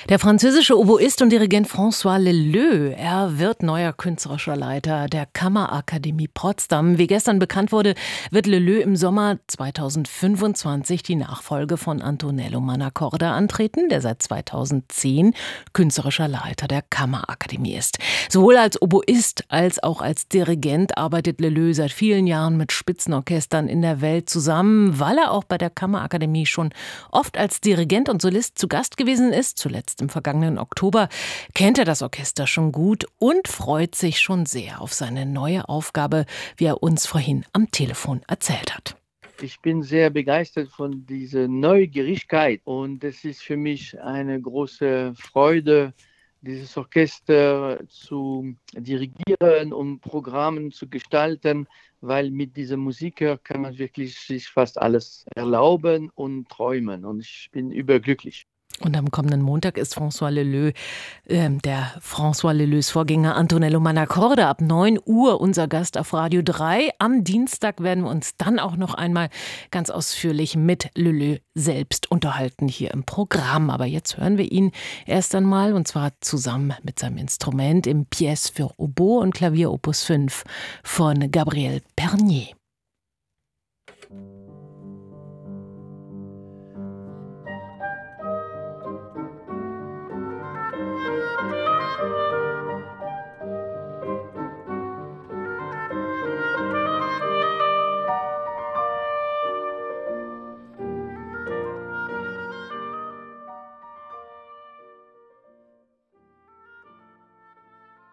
Der französische Oboist und Dirigent François Leleux, er wird neuer künstlerischer Leiter der Kammerakademie Potsdam. Wie gestern bekannt wurde, wird Leleux im Sommer 2025 die Nachfolge von Antonello Mannacorda antreten, der seit 2010 künstlerischer Leiter der Kammerakademie ist. Sowohl als Oboist als auch als Dirigent arbeitet Leleux seit vielen Jahren mit Spitzenorchestern in der Welt zusammen, weil er auch bei der Kammerakademie schon oft als Dirigent und Solist zu Gast gewesen ist. Zuletzt im vergangenen Oktober kennt er das Orchester schon gut und freut sich schon sehr auf seine neue Aufgabe, wie er uns vorhin am Telefon erzählt hat. Ich bin sehr begeistert von dieser Neugierigkeit und es ist für mich eine große Freude, dieses Orchester zu dirigieren und Programme zu gestalten, weil mit diesem Musiker kann man wirklich sich fast alles erlauben und träumen und ich bin überglücklich. Und am kommenden Montag ist François Leleux, der François Leleux Vorgänger Antonello Mannacorda, ab 9 Uhr unser Gast auf Radio 3. Am Dienstag werden wir uns dann auch noch einmal ganz ausführlich mit Leleux selbst unterhalten hier im Programm. Aber jetzt hören wir ihn erst einmal, und zwar zusammen mit seinem Instrument im Pièce für Oboe und Klavier Opus 5 von Gabriel Pernier.